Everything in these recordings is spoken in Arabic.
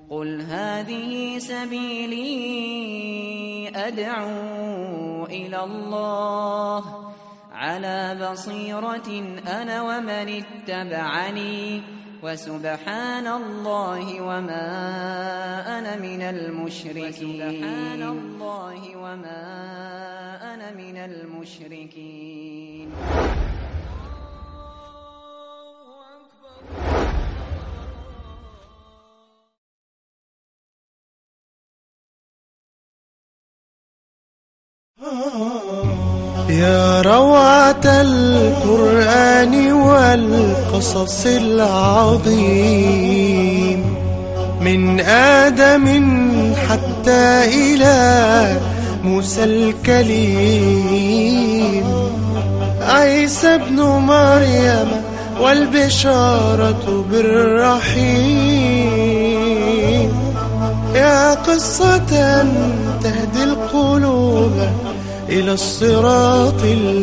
قل هذه سبيلي أدعو إلى الله على بصيرة أنا ومن اتبعني وسبحان الله وما أنا من المشركين. يا روعة القرآن والقصص العظيم، من آدم حتى إلى موسى الكليم، عيسى ابن مريم والبشارة بالرحيم، يا قصة تهدي القلوب إلى الصراط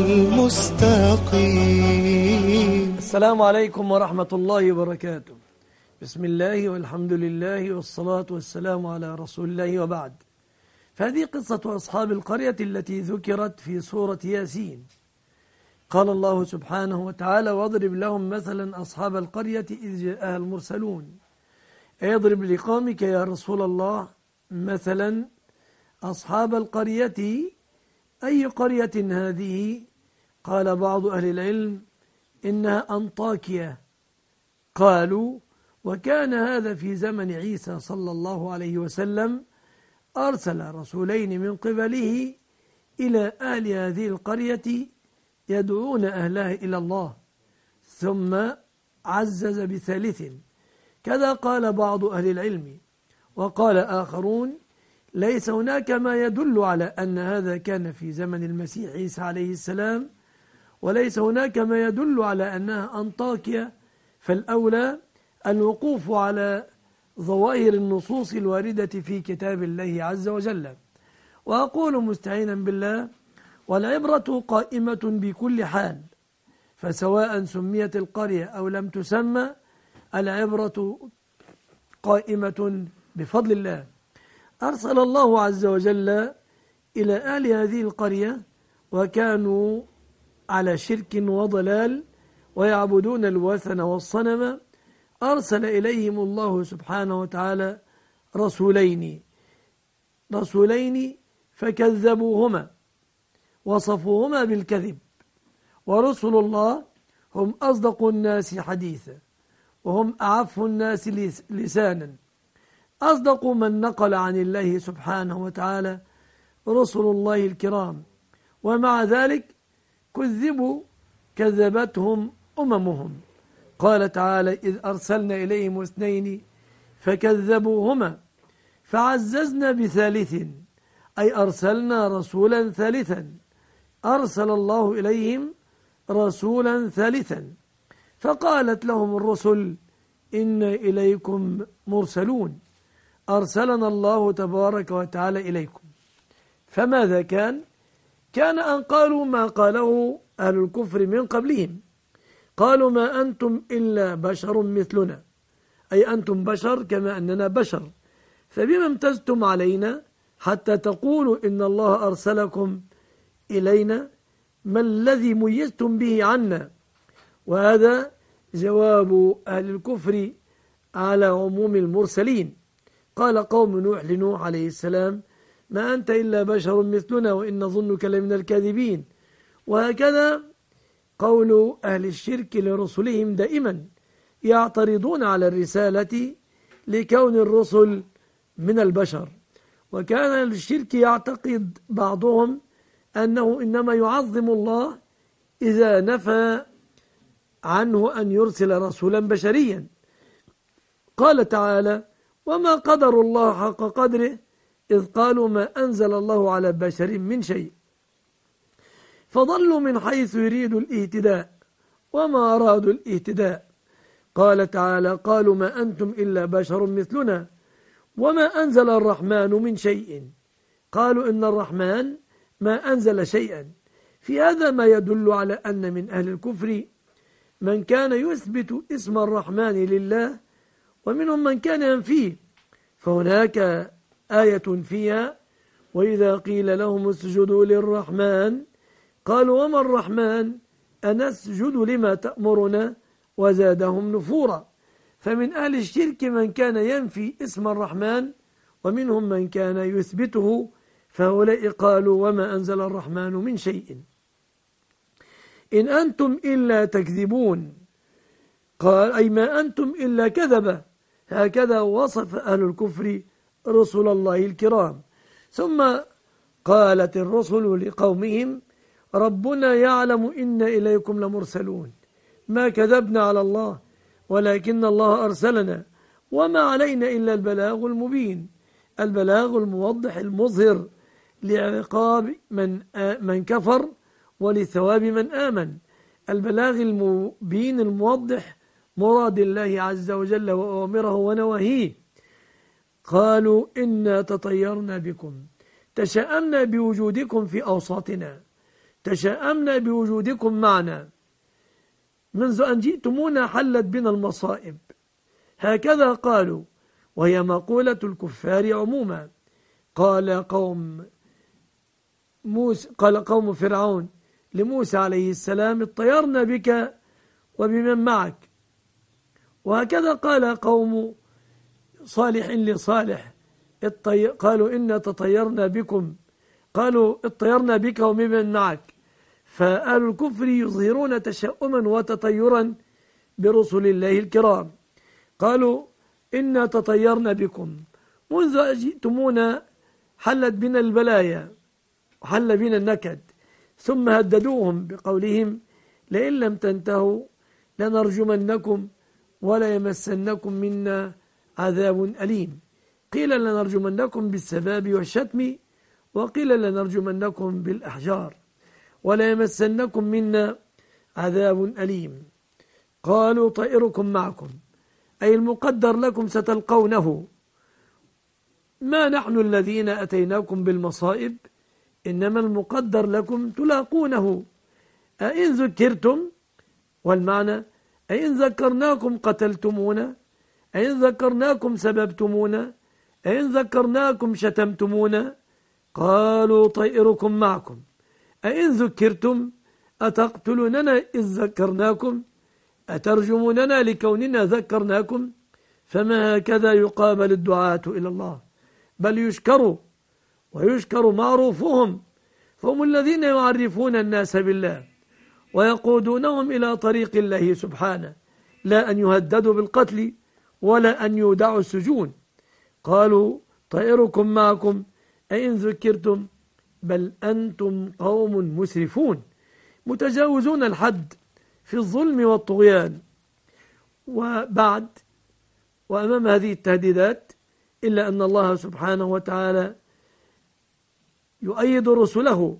المستقيم. السلام عليكم ورحمة الله وبركاته. بسم الله والحمد لله والصلاة والسلام على رسول الله وبعد. فهذه قصة أصحاب القرية التي ذكرت في سورة ياسين. قال الله سبحانه وتعالى: واضرب لهم مثلا أصحاب القرية إذ جاءها المرسلون. اضرب لقومك يا رسول الله مثلا أصحاب القرية. أي قرية هذه؟ قال بعض أهل العلم إنها أنطاكيا. قالوا: وكان هذا في زمن عيسى صلى الله عليه وسلم، أرسل رسولين من قبله إلى أهل هذه القرية يدعون أهلها إلى الله، ثم عزز بثالث، كذا قال بعض أهل العلم. وقال آخرون: ليس هناك ما يدل على أن هذا كان في زمن المسيح عيسى عليه السلام، وليس هناك ما يدل على أنها أنطاكيا، فالأولى الوقوف على ظواهر النصوص الواردة في كتاب الله عز وجل. وأقول مستعينا بالله: والعبرة قائمة بكل حال، فسواء سميت القرية أو لم تسمى، العبرة قائمة بفضل الله. أرسل الله عز وجل إلى أهل هذه القرية وكانوا على شرك وضلال ويعبدون الوثن والصنم، أرسل إليهم الله سبحانه وتعالى رسولين فكذبوهما، وصفوهما بالكذب. ورسل الله هم أصدق الناس حديثا، وهم أعف الناس لسانا، أصدق من نقل عن الله سبحانه وتعالى رسل الله الكرام. ومع ذلك كذبتهم أممهم. قال تعالى: إذ أرسلنا إليهم اثنين فكذبوهما فعززنا بثالث، أي أرسلنا رسولا ثالثا. أرسل الله إليهم رسولا ثالثا، فقالت لهم الرسل: إن إليكم مرسلون، أرسلنا الله تبارك وتعالى إليكم. فماذا كان؟ كان أن قالوا ما قاله أهل الكفر من قبلهم، قالوا: ما أنتم إلا بشر مثلنا، أي أنتم بشر كما أننا بشر، فبما امتزتم علينا حتى تقولوا إن الله أرسلكم إلينا؟ ما الذي ميزتم به عنا؟ وهذا جواب أهل الكفر على عموم المرسلين. قال قوم نوح لنوح عليه السلام: ما أنت إلا بشر مثلنا وإن ظنك لمن الكاذبين. وهكذا قول أهل الشرك لرسلهم دائما، يعترضون على الرسالة لكون الرسل من البشر. وكان أهل الشرك يعتقد بعضهم أنه إنما يعظم الله إذا نفى عنه أن يرسل رسولا بشريا. قال تعالى: وما قدر الله حق قدره إذ قالوا ما أنزل الله على بشر من شيء، فضلوا من حيث يريدوا الاهتداء وما أرادوا الاهتداء. قال تعالى: قالوا ما أنتم إلا بشر مثلنا وما أنزل الرحمن من شيء. قالوا إن الرحمن ما أنزل شيئا. في هذا ما يدل على أن من أهل الكفر من كان يثبت اسم الرحمن لله، ومنهم من كان ينفيه. فهناك آية فيها وإذا قيل لهم اسجدوا للرحمن قالوا وما الرحمن أنسجد لما تأمرنا وزادهم نفورا. فمن أهل الشرك من كان ينفي اسم الرحمن ومنهم من كان يثبته، فهؤلاء قالوا وما أنزل الرحمن من شيء إن أنتم إلا تكذبون. قال أي ما أنتم إلا كذبة. هكذا وصف أهل الكفر رسل الله الكرام. ثم قالت الرسل لقومهم ربنا يعلم إن إليكم لمرسلون ما كذبنا على الله ولكن الله أرسلنا وما علينا إلا البلاغ المبين، البلاغ الموضح المظهر لعقاب من كفر ولثواب من آمن، البلاغ المبين الموضح مراد الله عز وجل وأوامره ونواهيه. قالوا إنا تطيرنا بكم تشاءمنا بوجودكم في أوساطنا، تشاءمنا بوجودكم معنا، منذ أن جئتمونا حلت بنا المصائب. هكذا قالوا، وهي مقولة الكفار عموما. قال قوم فرعون لموسى عليه السلام اطيرنا بك وبمن معك. وهكذا قال قوم صالح لصالح قالوا إنا تطيرنا بكم، قالوا اطيرنا بك وبمن معك. فأهل الكفر يظهرون تشاؤما وتطيرا برسل الله الكرام. قالوا إنا تطيرنا بكم منذ جئتمونا حلت بنا البلايا وحل بنا النكد. ثم هددوهم بقولهم لئن لم تنتهوا لنرجمنكم ولا يمسنكم منا عذاب أليم. قيل لنرجمنكم بالسباب والشتم وقيل لنرجمنكم بالأحجار ولا يمسنكم منا عذاب أليم. قالوا طائركم معكم أي المقدر لكم ستلقونه، ما نحن الذين أتيناكم بالمصائب إنما المقدر لكم تلاقونه. أئن ذكرتم، والمعنى أئن ذكرناكم قتلتمونا، أئن ذكرناكم سببتمونا، أئن ذكرناكم شتمتمونا. قالوا طائركم معكم أئن ذكرتم أتقتلوننا إذ ذكرناكم أترجموننا لكوننا ذكرناكم. فما هكذا يقابل الدعاة إلى الله، بل يشكروا ويشكر معروفهم، فهم الذين يعرفون الناس بالله ويقودونهم إلى طريق الله سبحانه، لا أن يهددوا بالقتل ولا أن يودعوا السجون. قالوا طائركم معكم أئن ذكرتم بل أنتم قوم مسرفون متجاوزون الحد في الظلم والطغيان. وبعد وأمام هذه التهديدات إلا أن الله سبحانه وتعالى يؤيد رسله.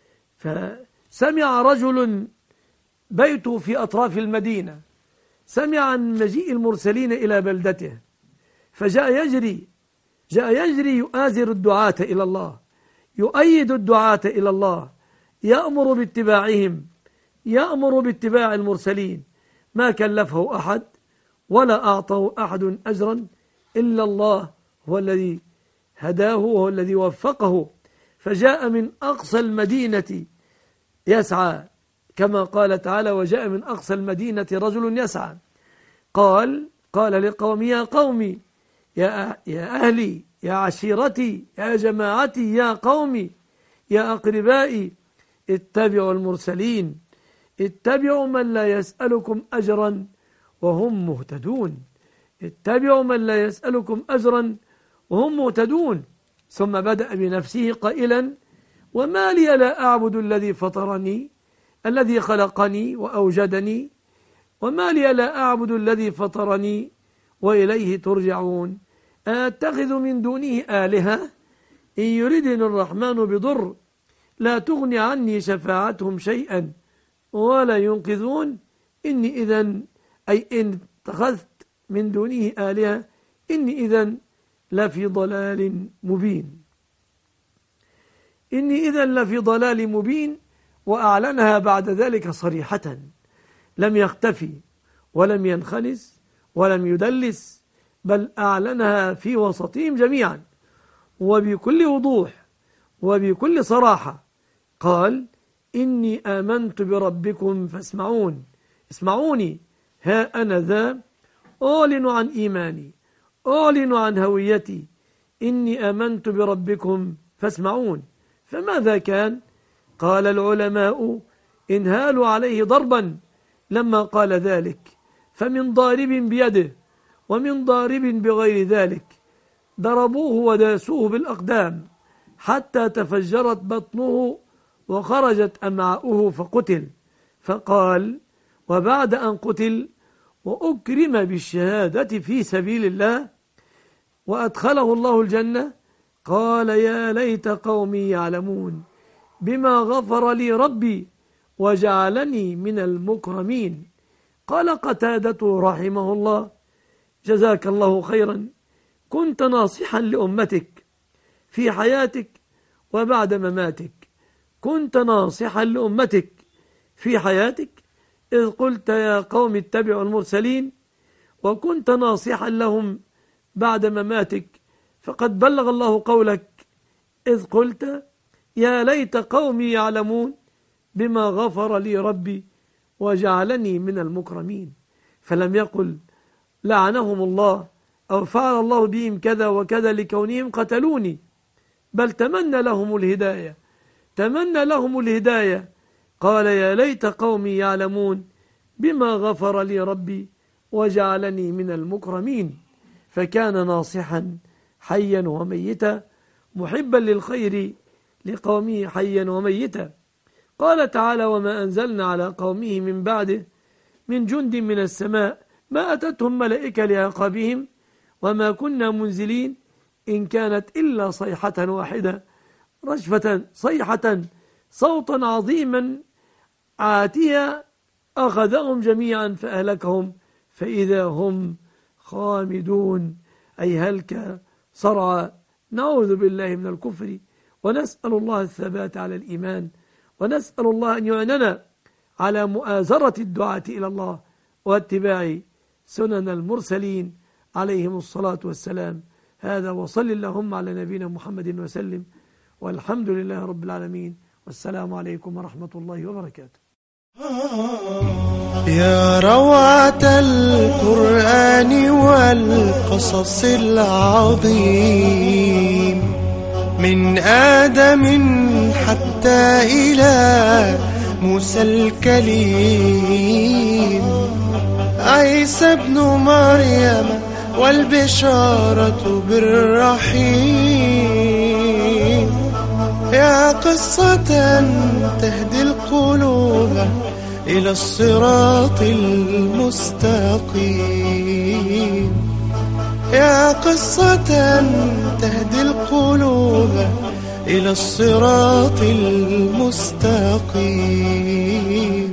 فسمع رجل بيته في أطراف المدينة، سمع عن مجيء المرسلين إلى بلدته، فجاء يجري يؤازر الدعاة إلى الله، يؤيد الدعاة إلى الله، يأمر باتباعهم، يأمر باتباع المرسلين. ما كلفه أحد ولا أعطاه أحد أجرا إلا الله، هو الذي هداه وهو الذي وفقه. فجاء من أقصى المدينة يسعى، كما قال تعالى وجاء من أقصى المدينة رجل يسعى. قال لقومي يا قومي يا أهلي يا عشيرتي يا جماعتي يا قومي يا أقربائي اتبعوا المرسلين، اتبعوا من لا يسألكم أجرا وهم مهتدون، اتبعوا من لا يسألكم أجرا وهم مهتدون. ثم بدأ بنفسه قائلا وما لي لا أعبد الذي فطرني الذي خلقني وأوجدني، وما لي لا أعبد الذي فطرني وإليه ترجعون. أتخذ من دونه آلهة إن يردني الرحمن بضر لا تغني عني شفاعتهم شيئا ولا ينقذون. إني إذن أي إن اتخذت من دونه آلهة إني إذن لفي ضلال مبين، إني إذن لفي ضلال مبين. وأعلنها بعد ذلك صريحة، لم يختفي ولم ينخنس ولم يدلس، بل أعلنها في وسطهم جميعا وبكل وضوح وبكل صراحة. قال: إني آمنت بربكم فاسمعون، اسمعوني، ها أنا ذا أعلن عن إيماني، أعلن عن هويتي، إني آمنت بربكم فاسمعون. فماذا كان؟ قال العلماء: انهالوا عليه ضربا لما قال ذلك، فمن ضارب بيده ومن ضارب بغير ذلك، ضربوه وداسوه بالأقدام حتى تفجرت بطنه وخرجت أمعاؤه فقتل. فقال: وبعد أن قتل وأكرم بالشهادة في سبيل الله وأدخله الله الجنة، قال: يا ليت قومي يعلمون بما غفر لي ربي وجعلني من المكرمين. قال قتادة رحمه الله: جزاك الله خيرا، كنت ناصحا لأمتك في حياتك وبعد مماتك. كنت ناصحا لأمتك في حياتك إذ قلت يا قوم اتبعوا المرسلين، وكنت ناصحا لهم بعد مماتك، فقد بلغ الله قولك إذ قلت يا ليت قومي يعلمون بما غفر لي ربي وجعلني من المكرمين. فلم يقل لعنهم الله أو فعل الله بهم كذا وكذا لكونهم قتلوني، بل تمنى لهم الهداية، تمنى لهم الهداية. قال: يا ليت قومي يعلمون بما غفر لي ربي وجعلني من المكرمين. فكان ناصحا حيا وميتا، محبا للخير لقومه حيا وميتا. قال تعالى: وما أنزلنا على قومه من بعده من جند من السماء ما أتتهم ملائكة لعقابهم وما كنا منزلين إن كانت إلا صيحة واحدة رجفة، صيحة صوتا عظيما عاتيا أخذهم جميعا فأهلكهم فإذا هم خامدون، أي هلك صرعى. نعوذ بالله من الكفر، ونسأل الله الثبات على الإيمان، ونسأل الله أن يعيننا على مؤازرة الدعاة إلى الله واتباع سنن المرسلين عليهم الصلاة والسلام. هذا، وصل اللهم على نبينا محمد وسلم، والحمد لله رب العالمين، والسلام عليكم ورحمة الله وبركاته. يا روعة القرآن والقصص العظيم، من آدم حتى إلى موسى الكليم، عيسى ابن مريم والبشارة بالرحيم، يا قصة تهدي القلوب إلى الصراط المستقيم، يا قصة تهدي القلوب إلى الصراط المستقيم.